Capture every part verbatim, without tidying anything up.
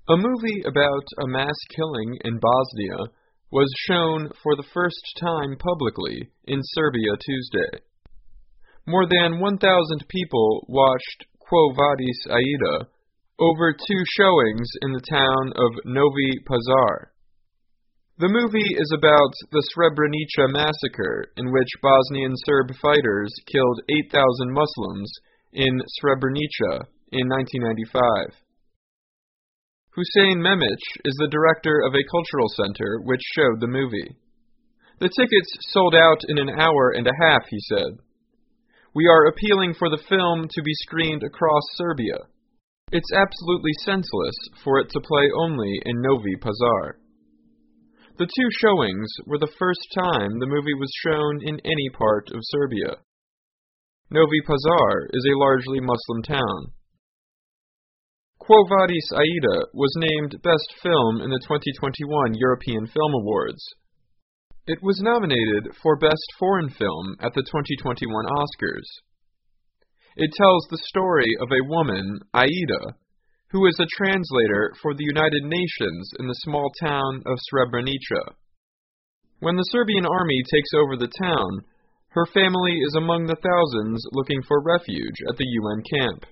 A movie about a mass killing in Bosnia was shown for the first time publicly in Serbia Tuesday. More than one thousand people watched Quo Vadis Aida over two showings in the town of Novi Pazar. The movie is about the Srebrenica massacre, in which Bosnian Serb fighters killed eight thousand Muslims in Srebrenica in nineteen ninety-five. Hussein Memic is the director of a cultural center which showed the movie. The tickets sold out in an hour and a half, he said. We are appealing for the film to be screened across Serbia. It's absolutely senseless for it to play only in Novi Pazar. The two showings were the first time the movie was shown in any part of Serbia. Novi Pazar is a largely Muslim town. Quo Vadis Aida was named Best Film in the twenty twenty-one European Film Awards. It was nominated for Best Foreign Film at the twenty twenty-one Oscars. It tells the story of a woman, Aida, who is a translator for the United Nations in the small town of Srebrenica. When the Serbian army takes over the town, her family is among the thousands looking for refuge at the U N camp.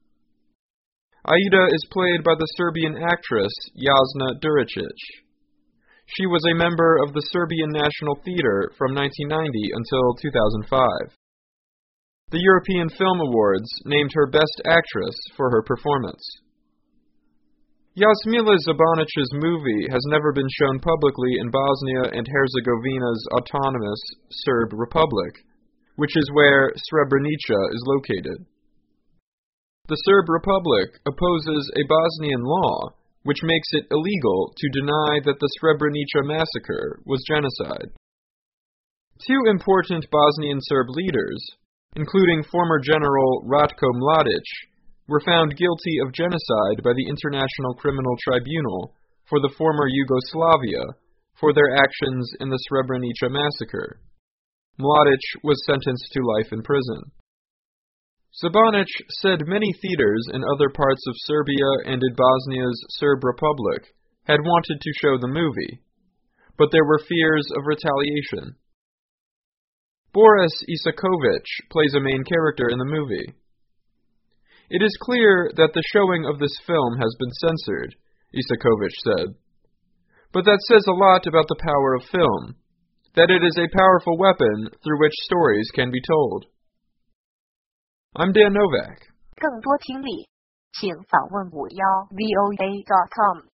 Aida is played by the Serbian actress Jasna Duricic. She was a member of the Serbian National Theatre from nineteen ninety until two thousand five. The European Film Awards named her Best Actress for her performance. Jasmila Zabanic's movie has never been shown publicly in Bosnia and Herzegovina's autonomous Serb Republic, which is where Srebrenica is located. The Serb Republic opposes a Bosnian law which makes it illegal to deny that the Srebrenica massacre was genocide. Two important Bosnian Serb leaders, including former General Ratko Mladic, were found guilty of genocide by the International Criminal Tribunal for the former Yugoslavia for their actions in the Srebrenica massacre. Mladic was sentenced to life in prison. Zabanic said many theaters in other parts of Serbia and in Bosnia's Serb Republic had wanted to show the movie, but there were fears of retaliation. Boris Isakovic plays a main character in the movie. It is clear that the showing of this film has been censored, Isakovic said. But that says a lot about the power of film, that it is a powerful weapon through which stories can be told. I'm Dan Novak. 更多听力，请访问五幺 V O A dot com。